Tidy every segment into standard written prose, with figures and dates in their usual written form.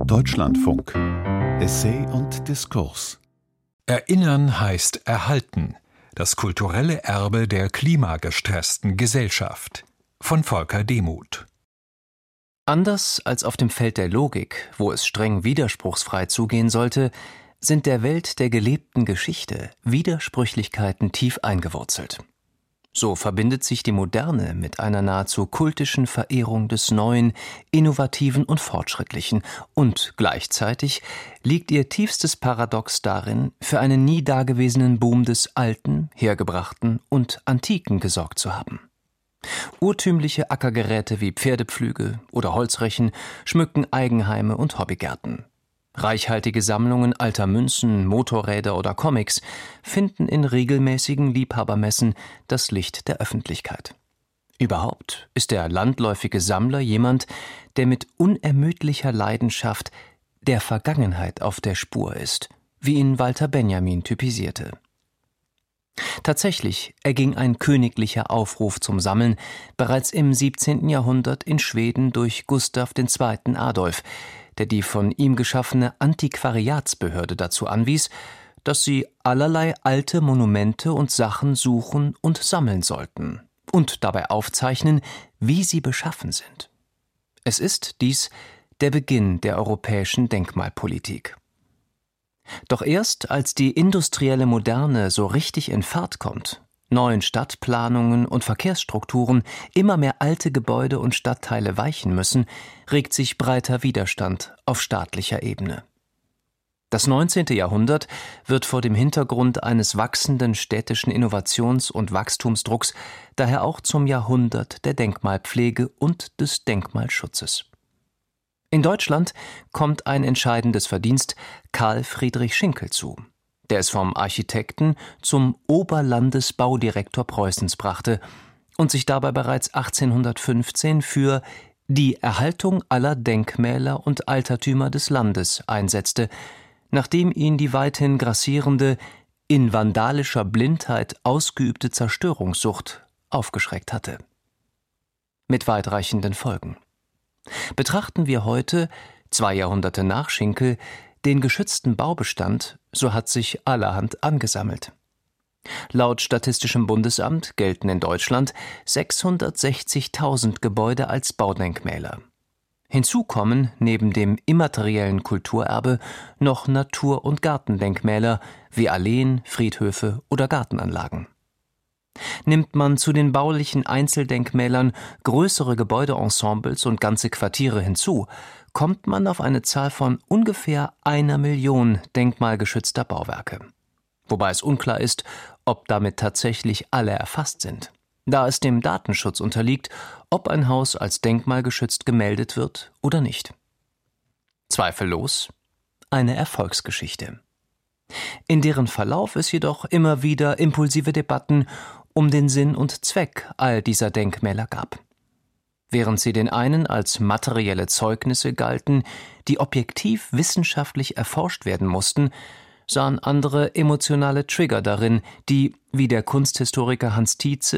Deutschlandfunk. Essay und Diskurs. Erinnern heißt erhalten. Das kulturelle Erbe der klimagestressten Gesellschaft. Von Volker Demuth. Anders als auf dem Feld der Logik, wo es streng widerspruchsfrei zugehen sollte, sind der Welt der gelebten Geschichte Widersprüchlichkeiten tief eingewurzelt. So verbindet sich die Moderne mit einer nahezu kultischen Verehrung des Neuen, Innovativen und Fortschrittlichen, und gleichzeitig liegt ihr tiefstes Paradox darin, für einen nie dagewesenen Boom des Alten, Hergebrachten und Antiken gesorgt zu haben. Urtümliche Ackergeräte wie Pferdepflüge oder Holzrechen schmücken Eigenheime und Hobbygärten. Reichhaltige Sammlungen alter Münzen, Motorräder oder Comics finden in regelmäßigen Liebhabermessen das Licht der Öffentlichkeit. Überhaupt ist der landläufige Sammler jemand, der mit unermüdlicher Leidenschaft der Vergangenheit auf der Spur ist, wie ihn Walter Benjamin typisierte. Tatsächlich erging ein königlicher Aufruf zum Sammeln bereits im 17. Jahrhundert in Schweden durch Gustav II. Adolf, der die von ihm geschaffene Antiquariatsbehörde dazu anwies, dass sie allerlei alte Monumente und Sachen suchen und sammeln sollten und dabei aufzeichnen, wie sie beschaffen sind. Es ist dies der Beginn der europäischen Denkmalpolitik. Doch erst als die industrielle Moderne so richtig in Fahrt kommt, neuen Stadtplanungen und Verkehrsstrukturen immer mehr alte Gebäude und Stadtteile weichen müssen, regt sich breiter Widerstand auf staatlicher Ebene. Das 19. Jahrhundert wird vor dem Hintergrund eines wachsenden städtischen Innovations- und Wachstumsdrucks daher auch zum Jahrhundert der Denkmalpflege und des Denkmalschutzes. In Deutschland kommt ein entscheidendes Verdienst Karl Friedrich Schinkel zu, der es vom Architekten zum Oberlandesbaudirektor Preußens brachte und sich dabei bereits 1815 für die Erhaltung aller Denkmäler und Altertümer des Landes einsetzte, nachdem ihn die weithin grassierende, in vandalischer Blindheit ausgeübte Zerstörungssucht aufgeschreckt hatte. Mit weitreichenden Folgen. Betrachten wir heute, 2 Jahrhunderte nach Schinkel, den geschützten Baubestand, so hat sich allerhand angesammelt. Laut Statistischem Bundesamt gelten in Deutschland 660.000 Gebäude als Baudenkmäler. Hinzu kommen neben dem immateriellen Kulturerbe noch Natur- und Gartendenkmäler wie Alleen, Friedhöfe oder Gartenanlagen. Nimmt man zu den baulichen Einzeldenkmälern größere Gebäudeensembles und ganze Quartiere hinzu, kommt man auf eine Zahl von ungefähr 1 Million denkmalgeschützter Bauwerke. Wobei es unklar ist, ob damit tatsächlich alle erfasst sind, da es dem Datenschutz unterliegt, ob ein Haus als denkmalgeschützt gemeldet wird oder nicht. Zweifellos eine Erfolgsgeschichte, in deren Verlauf es jedoch immer wieder impulsive Debatten um den Sinn und Zweck all dieser Denkmäler gab. Während sie den einen als materielle Zeugnisse galten, die objektiv wissenschaftlich erforscht werden mussten, sahen andere emotionale Trigger darin, die, wie der Kunsthistoriker Hans Tietze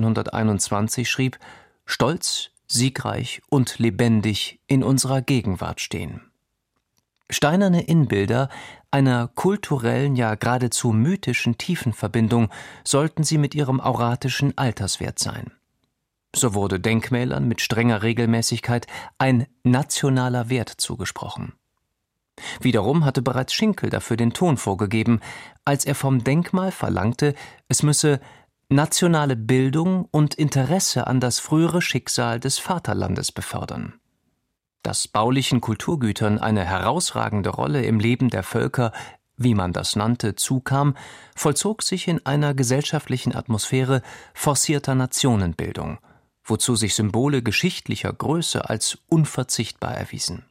1921 schrieb, stolz, siegreich und lebendig in unserer Gegenwart stehen. Steinerne Inbilder einer kulturellen, ja geradezu mythischen Tiefenverbindung sollten sie mit ihrem auratischen Alterswert sein. So wurde Denkmälern mit strenger Regelmäßigkeit ein nationaler Wert zugesprochen. Wiederum hatte bereits Schinkel dafür den Ton vorgegeben, als er vom Denkmal verlangte, es müsse nationale Bildung und Interesse an das frühere Schicksal des Vaterlandes befördern. Dass baulichen Kulturgütern eine herausragende Rolle im Leben der Völker, wie man das nannte, zukam, vollzog sich in einer gesellschaftlichen Atmosphäre forcierter Nationenbildung, wozu sich Symbole geschichtlicher Größe als unverzichtbar erwiesen.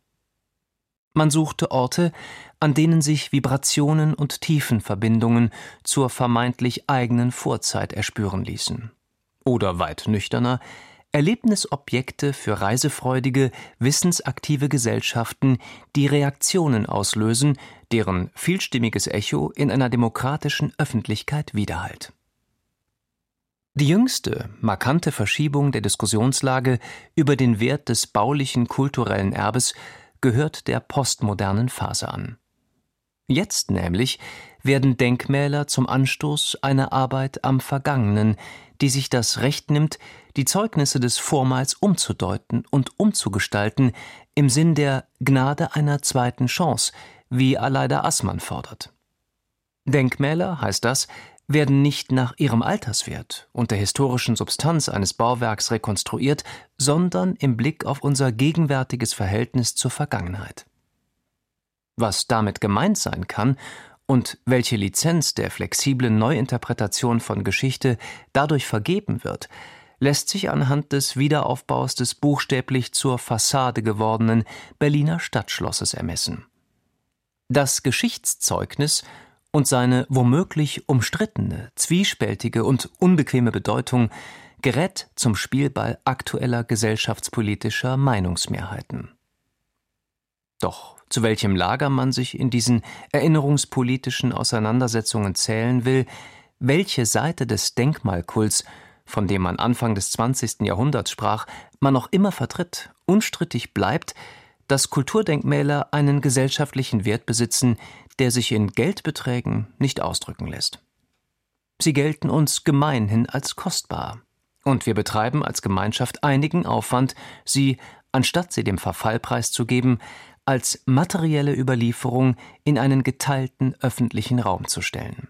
Man suchte Orte, an denen sich Vibrationen und Tiefenverbindungen zur vermeintlich eigenen Vorzeit erspüren ließen. Oder weit nüchterner, Erlebnisobjekte für reisefreudige, wissensaktive Gesellschaften, die Reaktionen auslösen, deren vielstimmiges Echo in einer demokratischen Öffentlichkeit widerhallt. Die jüngste, markante Verschiebung der Diskussionslage über den Wert des baulichen kulturellen Erbes gehört der postmodernen Phase an. Jetzt nämlich werden Denkmäler zum Anstoß einer Arbeit am Vergangenen, die sich das Recht nimmt, die Zeugnisse des Vormals umzudeuten und umzugestalten, im Sinn der Gnade einer zweiten Chance, wie Aleida Assmann fordert. Denkmäler, heißt das, werden nicht nach ihrem Alterswert und der historischen Substanz eines Bauwerks rekonstruiert, sondern im Blick auf unser gegenwärtiges Verhältnis zur Vergangenheit. Was damit gemeint sein kann und welche Lizenz der flexiblen Neuinterpretation von Geschichte dadurch vergeben wird, lässt sich anhand des Wiederaufbaus des buchstäblich zur Fassade gewordenen Berliner Stadtschlosses ermessen. Das Geschichtszeugnis und seine womöglich umstrittene, zwiespältige und unbequeme Bedeutung gerät zum Spielball aktueller gesellschaftspolitischer Meinungsmehrheiten. Doch zu welchem Lager man sich in diesen erinnerungspolitischen Auseinandersetzungen zählen will, welche Seite des Denkmalkults, von dem man Anfang des 20. Jahrhunderts sprach, man noch immer vertritt, unstrittig bleibt, dass Kulturdenkmäler einen gesellschaftlichen Wert besitzen, der sich in Geldbeträgen nicht ausdrücken lässt. Sie gelten uns gemeinhin als kostbar, und wir betreiben als Gemeinschaft einigen Aufwand, sie, anstatt sie dem Verfall preiszugeben, als materielle Überlieferung in einen geteilten öffentlichen Raum zu stellen.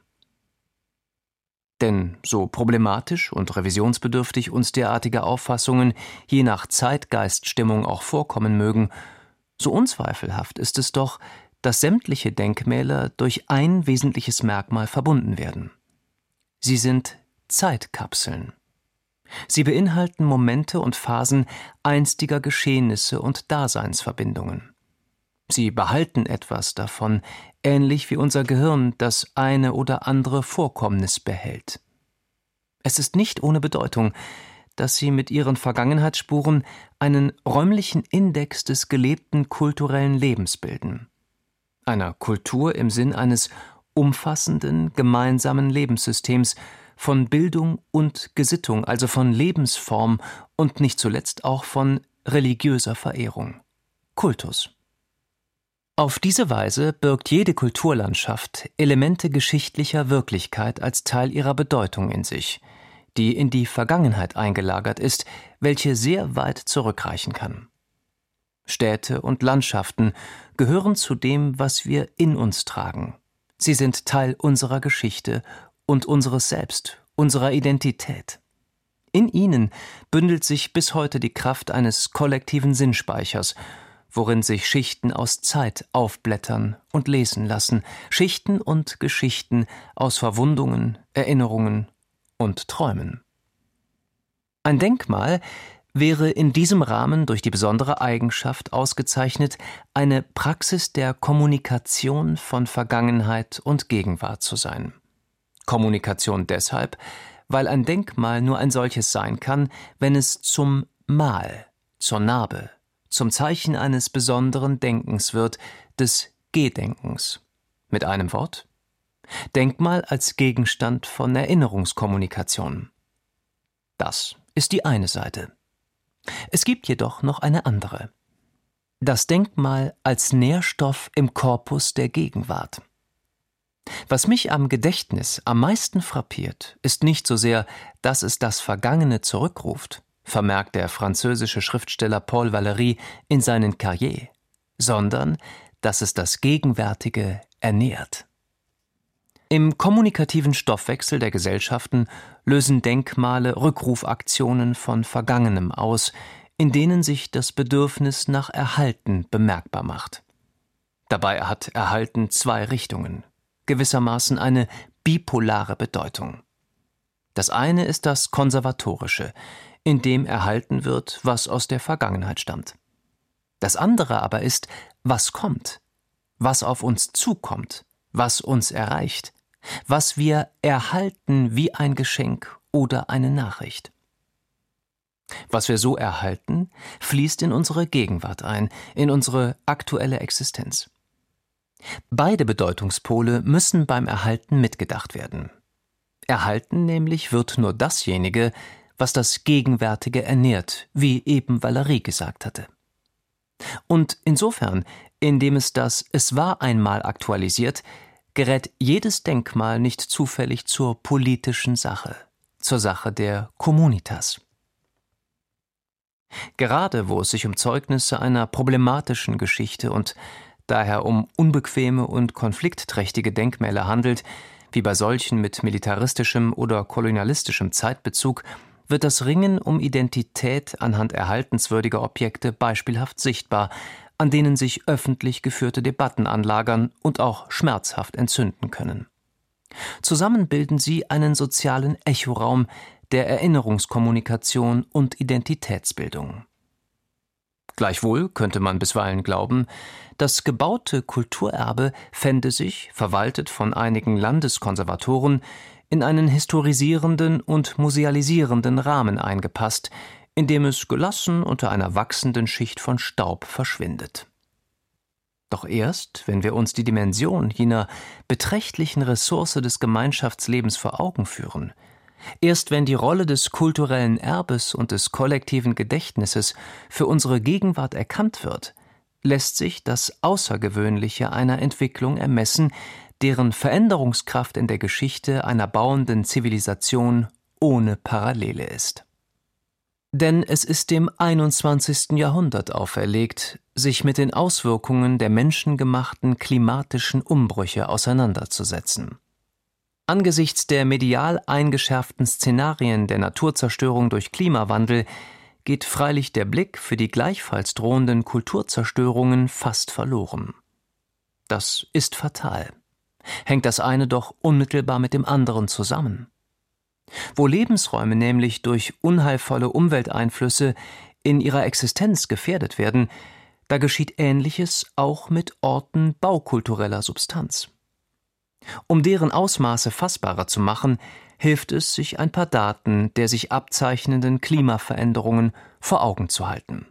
Denn so problematisch und revisionsbedürftig uns derartige Auffassungen je nach Zeitgeiststimmung auch vorkommen mögen, so unzweifelhaft ist es doch, dass sämtliche Denkmäler durch ein wesentliches Merkmal verbunden werden. Sie sind Zeitkapseln. Sie beinhalten Momente und Phasen einstiger Geschehnisse und Daseinsverbindungen. Sie behalten etwas davon, ähnlich wie unser Gehirn das eine oder andere Vorkommnis behält. Es ist nicht ohne Bedeutung, dass sie mit ihren Vergangenheitsspuren einen räumlichen Index des gelebten kulturellen Lebens bilden. Einer Kultur im Sinn eines umfassenden, gemeinsamen Lebenssystems, von Bildung und Gesittung, also von Lebensform und nicht zuletzt auch von religiöser Verehrung. Kultus. Auf diese Weise birgt jede Kulturlandschaft Elemente geschichtlicher Wirklichkeit als Teil ihrer Bedeutung in sich, die in die Vergangenheit eingelagert ist, welche sehr weit zurückreichen kann. Städte und Landschaften gehören zu dem, was wir in uns tragen. Sie sind Teil unserer Geschichte und unseres Selbst, unserer Identität. In ihnen bündelt sich bis heute die Kraft eines kollektiven Sinnspeichers, worin sich Schichten aus Zeit aufblättern und lesen lassen, Schichten und Geschichten aus Verwundungen, Erinnerungen und Träumen. Ein Denkmal wäre in diesem Rahmen durch die besondere Eigenschaft ausgezeichnet, eine Praxis der Kommunikation von Vergangenheit und Gegenwart zu sein. Kommunikation deshalb, weil ein Denkmal nur ein solches sein kann, wenn es zum Mal, zur Narbe, zum Zeichen eines besonderen Denkens wird, des Gedenkens. Mit einem Wort: Denkmal als Gegenstand von Erinnerungskommunikation. Das ist die eine Seite. Es gibt jedoch noch eine andere. Das Denkmal als Nährstoff im Korpus der Gegenwart. Was mich am Gedächtnis am meisten frappiert, ist nicht so sehr, dass es das Vergangene zurückruft, vermerkt der französische Schriftsteller Paul Valéry in seinen Cahiers, sondern dass es das Gegenwärtige ernährt. Im kommunikativen Stoffwechsel der Gesellschaften lösen Denkmale Rückrufaktionen von Vergangenem aus, in denen sich das Bedürfnis nach Erhalten bemerkbar macht. Dabei hat Erhalten zwei Richtungen, gewissermaßen eine bipolare Bedeutung. Das eine ist das Konservatorische, in dem erhalten wird, was aus der Vergangenheit stammt. Das andere aber ist, was kommt, was auf uns zukommt, was uns erreicht, was wir erhalten wie ein Geschenk oder eine Nachricht. Was wir so erhalten, fließt in unsere Gegenwart ein, in unsere aktuelle Existenz. Beide Bedeutungspole müssen beim Erhalten mitgedacht werden. Erhalten nämlich wird nur dasjenige, was das Gegenwärtige ernährt, wie eben Valéry gesagt hatte. Und insofern, indem es das „Es war einmal“ aktualisiert, gerät jedes Denkmal nicht zufällig zur politischen Sache, zur Sache der Communitas. Gerade wo es sich um Zeugnisse einer problematischen Geschichte und daher um unbequeme und konfliktträchtige Denkmäler handelt, wie bei solchen mit militaristischem oder kolonialistischem Zeitbezug, wird das Ringen um Identität anhand erhaltenswürdiger Objekte beispielhaft sichtbar, an denen sich öffentlich geführte Debatten anlagern und auch schmerzhaft entzünden können. Zusammen bilden sie einen sozialen Echoraum der Erinnerungskommunikation und Identitätsbildung. Gleichwohl könnte man bisweilen glauben, das gebaute Kulturerbe fände sich, verwaltet von einigen Landeskonservatoren, in einen historisierenden und musealisierenden Rahmen eingepasst, in dem es gelassen unter einer wachsenden Schicht von Staub verschwindet. Doch erst, wenn wir uns die Dimension jener beträchtlichen Ressource des Gemeinschaftslebens vor Augen führen, erst wenn die Rolle des kulturellen Erbes und des kollektiven Gedächtnisses für unsere Gegenwart erkannt wird, lässt sich das Außergewöhnliche einer Entwicklung ermessen, deren Veränderungskraft in der Geschichte einer bauenden Zivilisation ohne Parallele ist. Denn es ist dem 21. Jahrhundert auferlegt, sich mit den Auswirkungen der menschengemachten klimatischen Umbrüche auseinanderzusetzen. Angesichts der medial eingeschärften Szenarien der Naturzerstörung durch Klimawandel geht freilich der Blick für die gleichfalls drohenden Kulturzerstörungen fast verloren. Das ist fatal. Hängt das eine doch unmittelbar mit dem anderen zusammen. Wo Lebensräume nämlich durch unheilvolle Umwelteinflüsse in ihrer Existenz gefährdet werden, da geschieht Ähnliches auch mit Orten baukultureller Substanz. Um deren Ausmaße fassbarer zu machen, hilft es, sich ein paar Daten der sich abzeichnenden Klimaveränderungen vor Augen zu halten.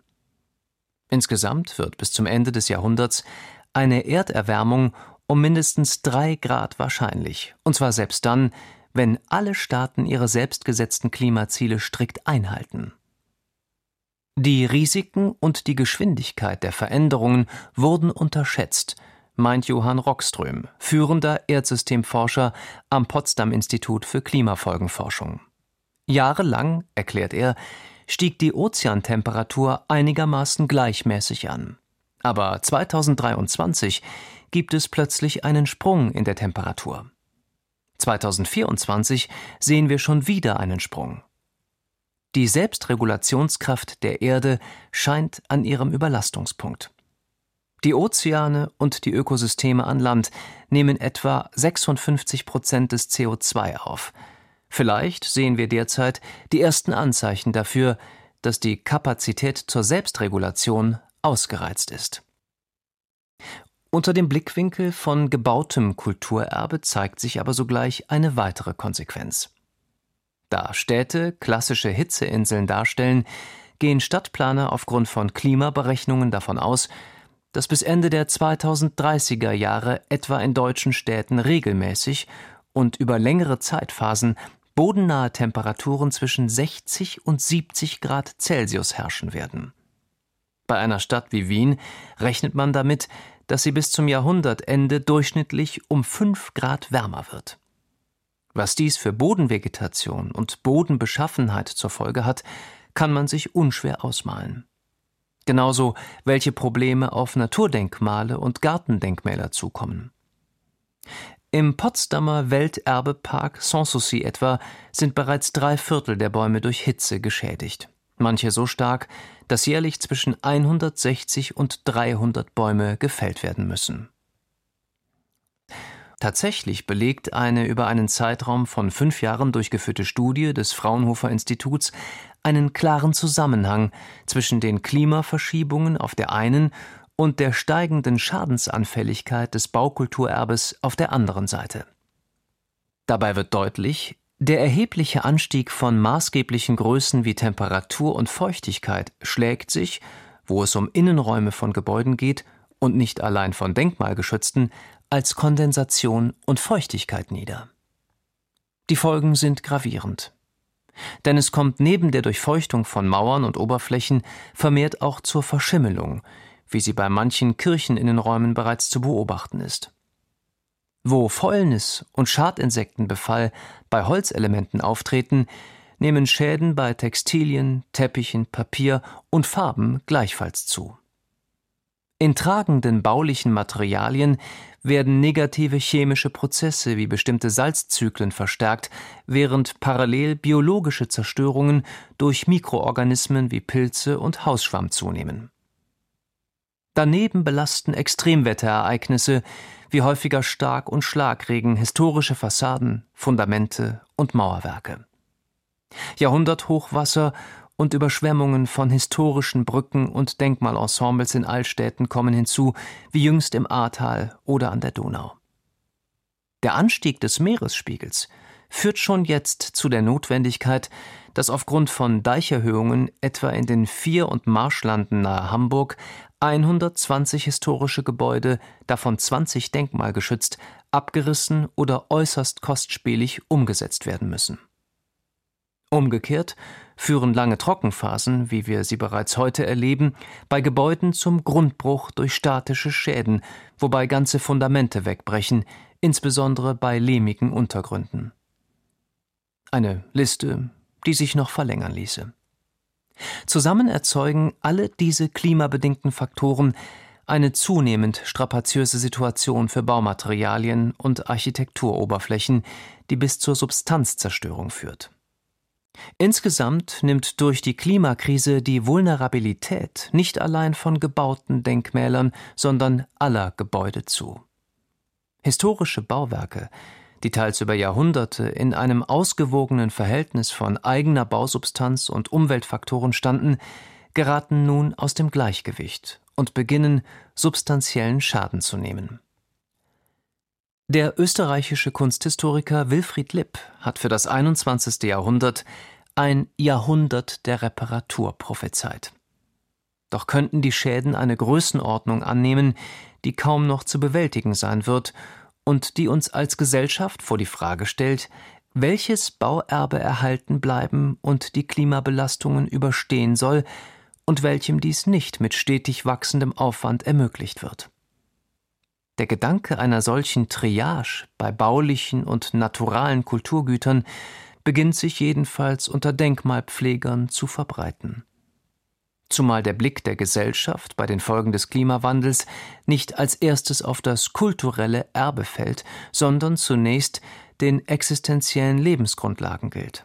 Insgesamt wird bis zum Ende des Jahrhunderts eine Erderwärmung um mindestens 3 Grad wahrscheinlich, und zwar selbst dann, wenn alle Staaten ihre selbstgesetzten Klimaziele strikt einhalten. Die Risiken und die Geschwindigkeit der Veränderungen wurden unterschätzt, meint Johann Rockström, führender Erdsystemforscher am Potsdam-Institut für Klimafolgenforschung. Jahrelang, erklärt er, stieg die Ozeantemperatur einigermaßen gleichmäßig an. Aber 2023 gibt es plötzlich einen Sprung in der Temperatur. 2024 sehen wir schon wieder einen Sprung. Die Selbstregulationskraft der Erde scheint an ihrem Überlastungspunkt. Die Ozeane und die Ökosysteme an Land nehmen etwa 56% des CO2 auf. Vielleicht sehen wir derzeit die ersten Anzeichen dafür, dass die Kapazität zur Selbstregulation ausgereizt ist. Unter dem Blickwinkel von gebautem Kulturerbe zeigt sich aber sogleich eine weitere Konsequenz. Da Städte klassische Hitzeinseln darstellen, gehen Stadtplaner aufgrund von Klimaberechnungen davon aus, dass bis Ende der 2030er Jahre etwa in deutschen Städten regelmäßig und über längere Zeitphasen bodennahe Temperaturen zwischen 60 und 70 Grad Celsius herrschen werden. Bei einer Stadt wie Wien rechnet man damit, dass sie bis zum Jahrhundertende durchschnittlich um 5 Grad wärmer wird. Was dies für Bodenvegetation und Bodenbeschaffenheit zur Folge hat, kann man sich unschwer ausmalen. Genauso, welche Probleme auf Naturdenkmale und Gartendenkmäler zukommen. Im Potsdamer Welterbepark Sanssouci etwa sind bereits 3/4 der Bäume durch Hitze geschädigt. Manche so stark, dass jährlich zwischen 160 und 300 Bäume gefällt werden müssen. Tatsächlich belegt eine über einen Zeitraum von 5 Jahren durchgeführte Studie des Fraunhofer Instituts einen klaren Zusammenhang zwischen den Klimaverschiebungen auf der einen und der steigenden Schadensanfälligkeit des Baukulturerbes auf der anderen Seite. Dabei wird deutlich, der erhebliche Anstieg von maßgeblichen Größen wie Temperatur und Feuchtigkeit schlägt sich, wo es um Innenräume von Gebäuden geht und nicht allein von denkmalgeschützten, als Kondensation und Feuchtigkeit nieder. Die Folgen sind gravierend. Denn es kommt neben der Durchfeuchtung von Mauern und Oberflächen vermehrt auch zur Verschimmelung, wie sie bei manchen Kircheninnenräumen bereits zu beobachten ist. Wo Fäulnis und Schadinsektenbefall bei Holzelementen auftreten, nehmen Schäden bei Textilien, Teppichen, Papier und Farben gleichfalls zu. In tragenden baulichen Materialien werden negative chemische Prozesse wie bestimmte Salzzyklen verstärkt, während parallel biologische Zerstörungen durch Mikroorganismen wie Pilze und Hausschwamm zunehmen. Daneben belasten Extremwetterereignisse wie häufiger Stark- und Schlagregen historische Fassaden, Fundamente und Mauerwerke. Jahrhunderthochwasser und Überschwemmungen von historischen Brücken und Denkmalensembles in Altstädten kommen hinzu, wie jüngst im Ahrtal oder an der Donau. Der Anstieg des Meeresspiegels führt schon jetzt zu der Notwendigkeit, dass aufgrund von Deicherhöhungen etwa in den Vier- und Marschlanden nahe Hamburg 120 historische Gebäude, davon 20 denkmalgeschützt, abgerissen oder äußerst kostspielig umgesetzt werden müssen. Umgekehrt führen lange Trockenphasen, wie wir sie bereits heute erleben, bei Gebäuden zum Grundbruch durch statische Schäden, wobei ganze Fundamente wegbrechen, insbesondere bei lehmigen Untergründen. Eine Liste, die sich noch verlängern ließe. Zusammen erzeugen alle diese klimabedingten Faktoren eine zunehmend strapaziöse Situation für Baumaterialien und Architekturoberflächen, die bis zur Substanzzerstörung führt. Insgesamt nimmt durch die Klimakrise die Vulnerabilität nicht allein von gebauten Denkmälern, sondern aller Gebäude zu. Historische Bauwerke, die teils über Jahrhunderte in einem ausgewogenen Verhältnis von eigener Bausubstanz und Umweltfaktoren standen, geraten nun aus dem Gleichgewicht und beginnen, substanziellen Schaden zu nehmen. Der österreichische Kunsthistoriker Wilfried Lipp hat für das 21. Jahrhundert ein Jahrhundert der Reparatur prophezeit. Doch könnten die Schäden eine Größenordnung annehmen, die kaum noch zu bewältigen sein wird und die uns als Gesellschaft vor die Frage stellt, welches Bauerbe erhalten bleiben und die Klimabelastungen überstehen soll und welchem dies nicht mit stetig wachsendem Aufwand ermöglicht wird. Der Gedanke einer solchen Triage bei baulichen und naturalen Kulturgütern beginnt sich jedenfalls unter Denkmalpflegern zu verbreiten. Zumal der Blick der Gesellschaft bei den Folgen des Klimawandels nicht als erstes auf das kulturelle Erbe fällt, sondern zunächst den existenziellen Lebensgrundlagen gilt.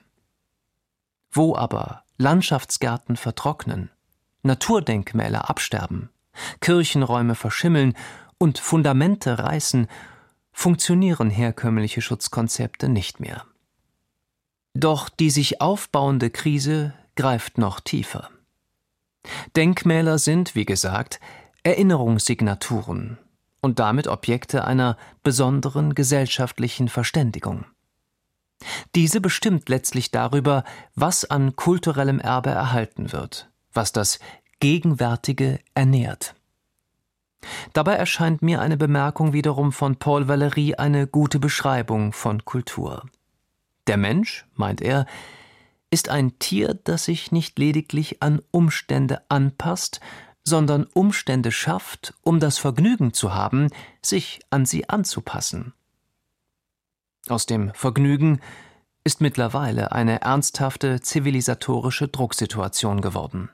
Wo aber Landschaftsgärten vertrocknen, Naturdenkmäler absterben, Kirchenräume verschimmeln und Fundamente reißen, funktionieren herkömmliche Schutzkonzepte nicht mehr. Doch die sich aufbauende Krise greift noch tiefer. Denkmäler sind, wie gesagt, Erinnerungssignaturen und damit Objekte einer besonderen gesellschaftlichen Verständigung. Diese bestimmt letztlich darüber, was an kulturellem Erbe erhalten wird, was das Gegenwärtige ernährt. Dabei erscheint mir eine Bemerkung wiederum von Paul Valéry eine gute Beschreibung von Kultur. Der Mensch, meint er, ist ein Tier, das sich nicht lediglich an Umstände anpasst, sondern Umstände schafft, um das Vergnügen zu haben, sich an sie anzupassen. Aus dem Vergnügen ist mittlerweile eine ernsthafte zivilisatorische Drucksituation geworden.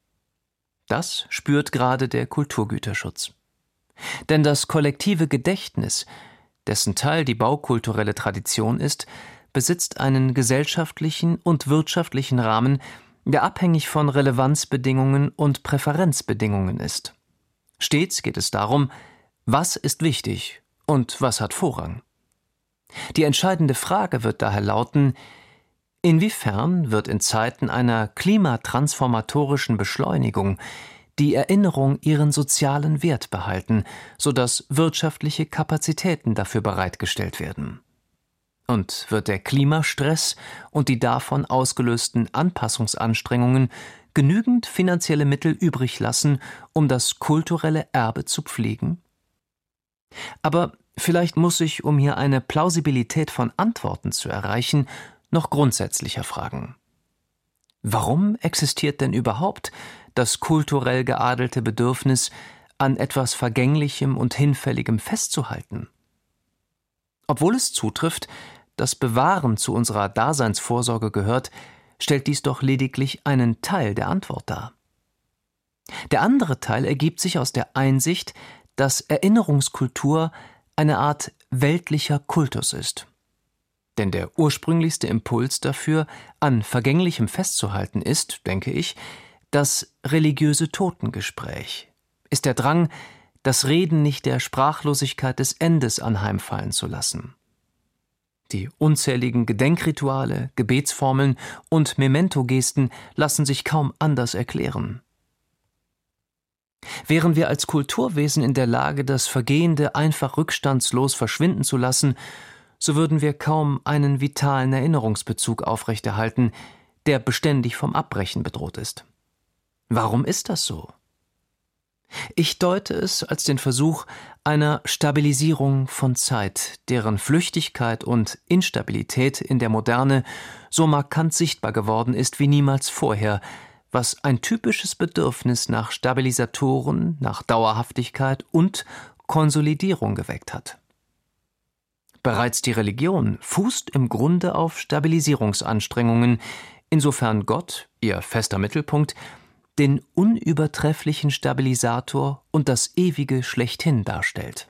Das spürt gerade der Kulturgüterschutz. Denn das kollektive Gedächtnis, dessen Teil die baukulturelle Tradition ist, besitzt einen gesellschaftlichen und wirtschaftlichen Rahmen, der abhängig von Relevanzbedingungen und Präferenzbedingungen ist. Stets geht es darum, was ist wichtig und was hat Vorrang. Die entscheidende Frage wird daher lauten, inwiefern wird in Zeiten einer klimatransformatorischen Beschleunigung die Erinnerung ihren sozialen Wert behalten, sodass wirtschaftliche Kapazitäten dafür bereitgestellt werden? Und wird der Klimastress und die davon ausgelösten Anpassungsanstrengungen genügend finanzielle Mittel übrig lassen, um das kulturelle Erbe zu pflegen? Aber vielleicht muss ich, um hier eine Plausibilität von Antworten zu erreichen, noch grundsätzlicher fragen. Warum existiert denn überhaupt das kulturell geadelte Bedürfnis, an etwas Vergänglichem und Hinfälligem festzuhalten? Obwohl es zutrifft, dass Bewahren zu unserer Daseinsvorsorge gehört, stellt dies doch lediglich einen Teil der Antwort dar. Der andere Teil ergibt sich aus der Einsicht, dass Erinnerungskultur eine Art weltlicher Kultus ist. Denn der ursprünglichste Impuls dafür, an Vergänglichem festzuhalten, ist, denke ich, das religiöse Totengespräch, ist der Drang, das Reden nicht der Sprachlosigkeit des Endes anheimfallen zu lassen. Die unzähligen Gedenkrituale, Gebetsformeln und Memento-Gesten lassen sich kaum anders erklären. Wären wir als Kulturwesen in der Lage, das Vergehende einfach rückstandslos verschwinden zu lassen, so würden wir kaum einen vitalen Erinnerungsbezug aufrechterhalten, der beständig vom Abbrechen bedroht ist. Warum ist das so? Ich deute es als den Versuch einer Stabilisierung von Zeit, deren Flüchtigkeit und Instabilität in der Moderne so markant sichtbar geworden ist wie niemals vorher, was ein typisches Bedürfnis nach Stabilisatoren, nach Dauerhaftigkeit und Konsolidierung geweckt hat. Bereits die Religion fußt im Grunde auf Stabilisierungsanstrengungen, insofern Gott, ihr fester Mittelpunkt, den unübertrefflichen Stabilisator und das Ewige schlechthin darstellt.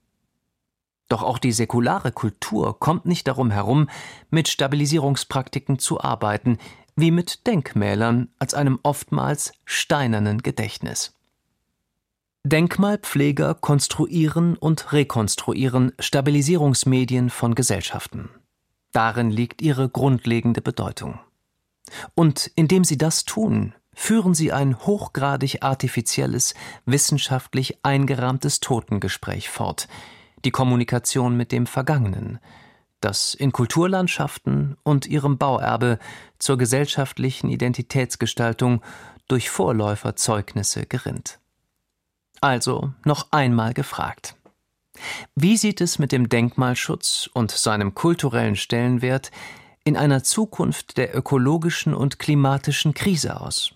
Doch auch die säkulare Kultur kommt nicht darum herum, mit Stabilisierungspraktiken zu arbeiten, wie mit Denkmälern als einem oftmals steinernen Gedächtnis. Denkmalpfleger konstruieren und rekonstruieren Stabilisierungsmedien von Gesellschaften. Darin liegt ihre grundlegende Bedeutung. Und indem sie das tun, führen sie ein hochgradig artifizielles, wissenschaftlich eingerahmtes Totengespräch fort, die Kommunikation mit dem Vergangenen, das in Kulturlandschaften und ihrem Bauerbe zur gesellschaftlichen Identitätsgestaltung durch Vorläuferzeugnisse gerinnt. Also noch einmal gefragt: Wie sieht es mit dem Denkmalschutz und seinem kulturellen Stellenwert in einer Zukunft der ökologischen und klimatischen Krise aus?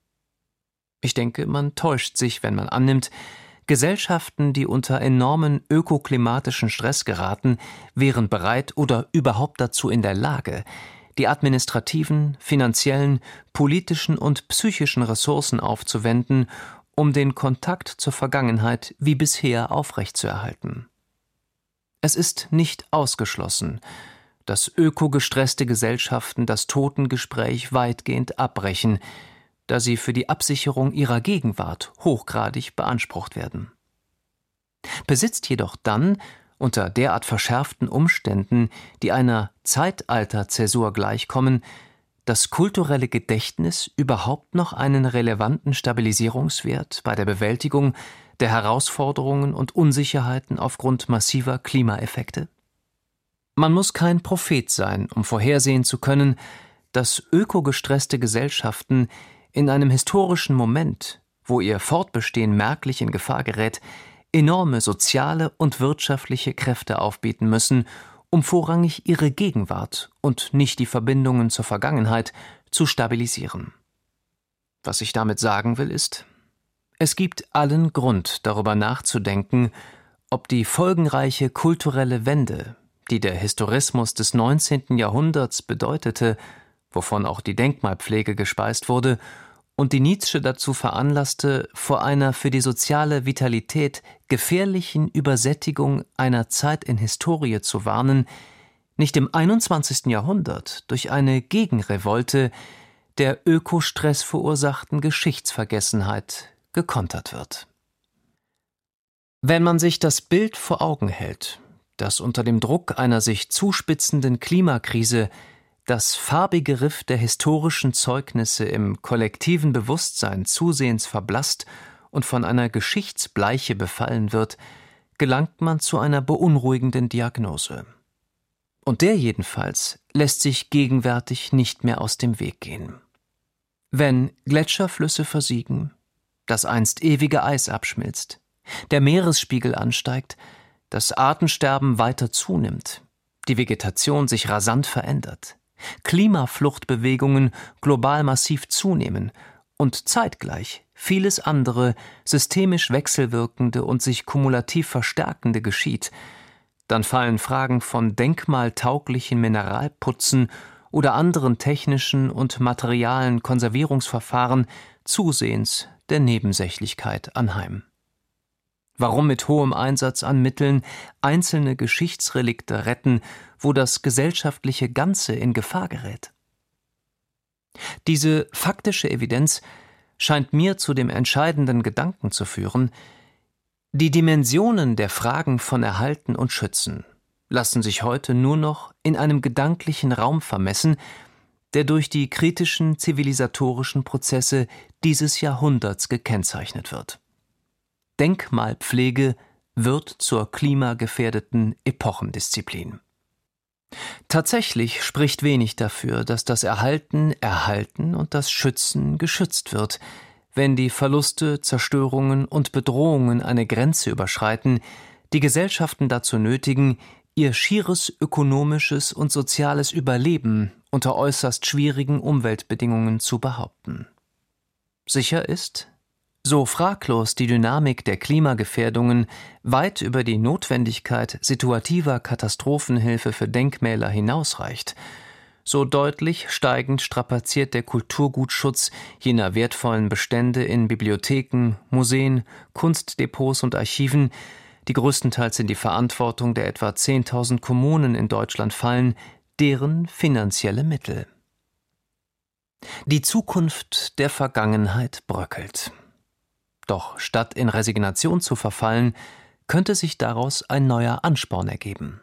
Ich denke, man täuscht sich, wenn man annimmt, Gesellschaften, die unter enormen ökoklimatischen Stress geraten, wären bereit oder überhaupt dazu in der Lage, die administrativen, finanziellen, politischen und psychischen Ressourcen aufzuwenden, um den Kontakt zur Vergangenheit wie bisher aufrechtzuerhalten. Es ist nicht ausgeschlossen, dass ökogestresste Gesellschaften das Totengespräch weitgehend abbrechen, da sie für die Absicherung ihrer Gegenwart hochgradig beansprucht werden. Besitzt jedoch dann, unter derart verschärften Umständen, die einer Zeitalterzäsur gleichkommen, das kulturelle Gedächtnis überhaupt noch einen relevanten Stabilisierungswert bei der Bewältigung der Herausforderungen und Unsicherheiten aufgrund massiver Klimaeffekte? Man muss kein Prophet sein, um vorhersehen zu können, dass ökogestresste Gesellschaften in einem historischen Moment, wo ihr Fortbestehen merklich in Gefahr gerät, enorme soziale und wirtschaftliche Kräfte aufbieten müssen, um vorrangig ihre Gegenwart und nicht die Verbindungen zur Vergangenheit zu stabilisieren. Was ich damit sagen will, ist: Es gibt allen Grund, darüber nachzudenken, ob die folgenreiche kulturelle Wende, die der Historismus des 19. Jahrhunderts bedeutete, wovon auch die Denkmalpflege gespeist wurde und die Nietzsche dazu veranlasste, vor einer für die soziale Vitalität gefährlichen Übersättigung einer Zeit in Historie zu warnen, nicht im 21. Jahrhundert durch eine Gegenrevolte der Ökostress verursachten Geschichtsvergessenheit gekontert wird. Wenn man sich das Bild vor Augen hält, dass unter dem Druck einer sich zuspitzenden Klimakrise das farbige Riff der historischen Zeugnisse im kollektiven Bewusstsein zusehends verblasst und von einer Geschichtsbleiche befallen wird, gelangt man zu einer beunruhigenden Diagnose. Und der jedenfalls lässt sich gegenwärtig nicht mehr aus dem Weg gehen. Wenn Gletscherflüsse versiegen, das einst ewige Eis abschmilzt, der Meeresspiegel ansteigt, das Artensterben weiter zunimmt, die Vegetation sich rasant verändert, Klimafluchtbewegungen global massiv zunehmen und zeitgleich vieles andere, systemisch wechselwirkende und sich kumulativ verstärkende geschieht, dann fallen Fragen von denkmaltauglichen Mineralputzen oder anderen technischen und materialen Konservierungsverfahren zusehends der Nebensächlichkeit anheim. Warum mit hohem Einsatz an Mitteln einzelne Geschichtsrelikte retten, wo das gesellschaftliche Ganze in Gefahr gerät? Diese faktische Evidenz scheint mir zu dem entscheidenden Gedanken zu führen: Die Dimensionen der Fragen von Erhalten und Schützen lassen sich heute nur noch in einem gedanklichen Raum vermessen, der durch die kritischen zivilisatorischen Prozesse dieses Jahrhunderts gekennzeichnet wird. Denkmalpflege wird zur klimagefährdeten Epochendisziplin. Tatsächlich spricht wenig dafür, dass das Erhalten erhalten und das Schützen geschützt wird, wenn die Verluste, Zerstörungen und Bedrohungen eine Grenze überschreiten, die Gesellschaften dazu nötigen, ihr schieres ökonomisches und soziales Überleben unter äußerst schwierigen Umweltbedingungen zu behaupten. Sicher ist, so fraglos die Dynamik der Klimagefährdungen weit über die Notwendigkeit situativer Katastrophenhilfe für Denkmäler hinausreicht, so deutlich steigend strapaziert der Kulturgutschutz jener wertvollen Bestände in Bibliotheken, Museen, Kunstdepots und Archiven, die größtenteils in die Verantwortung der etwa 10.000 Kommunen in Deutschland fallen, deren finanzielle Mittel. Die Zukunft der Vergangenheit bröckelt. Doch statt in Resignation zu verfallen, könnte sich daraus ein neuer Ansporn ergeben.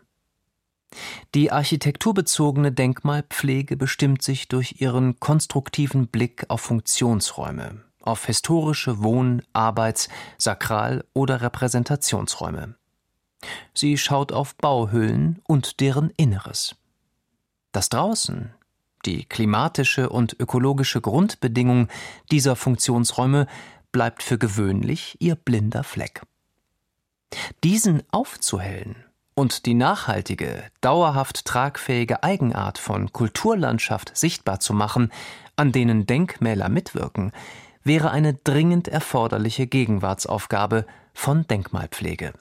Die architekturbezogene Denkmalpflege bestimmt sich durch ihren konstruktiven Blick auf Funktionsräume, auf historische Wohn-, Arbeits-, Sakral- oder Repräsentationsräume. Sie schaut auf Bauhüllen und deren Inneres. Das Draußen, die klimatische und ökologische Grundbedingung dieser Funktionsräume, bleibt für gewöhnlich ihr blinder Fleck. Diesen aufzuhellen und die nachhaltige, dauerhaft tragfähige Eigenart von Kulturlandschaft sichtbar zu machen, an denen Denkmäler mitwirken, wäre eine dringend erforderliche Gegenwartsaufgabe von Denkmalpflege.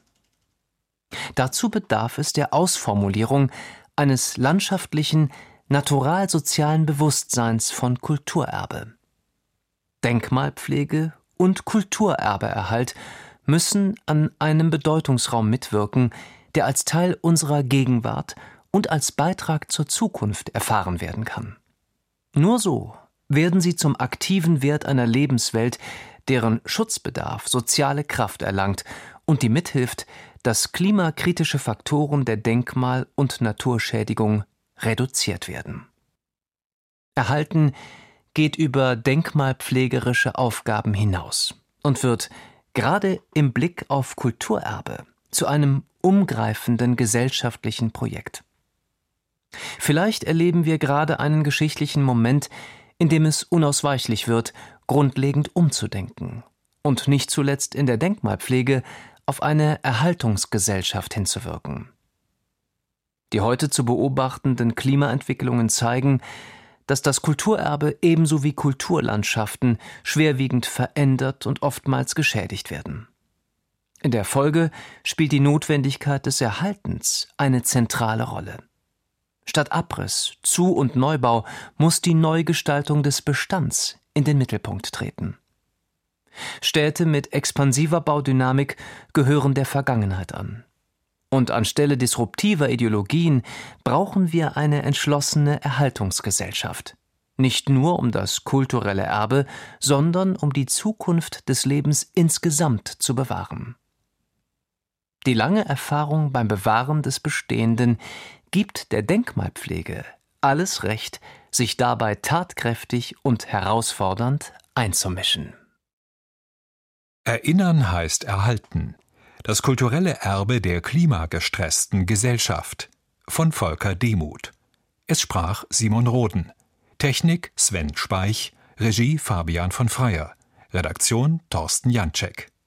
Dazu bedarf es der Ausformulierung eines landschaftlichen, naturalsozialen Bewusstseins von Kulturerbe. Denkmalpflege und Kulturerbeerhalt müssen an einem Bedeutungsraum mitwirken, der als Teil unserer Gegenwart und als Beitrag zur Zukunft erfahren werden kann. Nur so werden sie zum aktiven Wert einer Lebenswelt, deren Schutzbedarf soziale Kraft erlangt und die mithilft, dass klimakritische Faktoren der Denkmal- und Naturschädigung reduziert werden. Erhalten geht über denkmalpflegerische Aufgaben hinaus und wird, gerade im Blick auf Kulturerbe, zu einem umgreifenden gesellschaftlichen Projekt. Vielleicht erleben wir gerade einen geschichtlichen Moment, in dem es unausweichlich wird, grundlegend umzudenken und nicht zuletzt in der Denkmalpflege auf eine Erhaltungsgesellschaft hinzuwirken. Die heute zu beobachtenden Klimaentwicklungen zeigen, dass das Kulturerbe ebenso wie Kulturlandschaften schwerwiegend verändert und oftmals geschädigt werden. In der Folge spielt die Notwendigkeit des Erhaltens eine zentrale Rolle. Statt Abriss, Zu- und Neubau muss die Neugestaltung des Bestands in den Mittelpunkt treten. Städte mit expansiver Baudynamik gehören der Vergangenheit an. Und anstelle disruptiver Ideologien brauchen wir eine entschlossene Erhaltungsgesellschaft. Nicht nur um das kulturelle Erbe, sondern um die Zukunft des Lebens insgesamt zu bewahren. Die lange Erfahrung beim Bewahren des Bestehenden gibt der Denkmalpflege alles Recht, sich dabei tatkräftig und herausfordernd einzumischen. Erinnern heißt erhalten. Das kulturelle Erbe der klimagestressten Gesellschaft von Volker Demuth. Es sprach Simon Roden. Technik Sven Speich. Regie Fabian von Freyer. Redaktion Thorsten Janczek.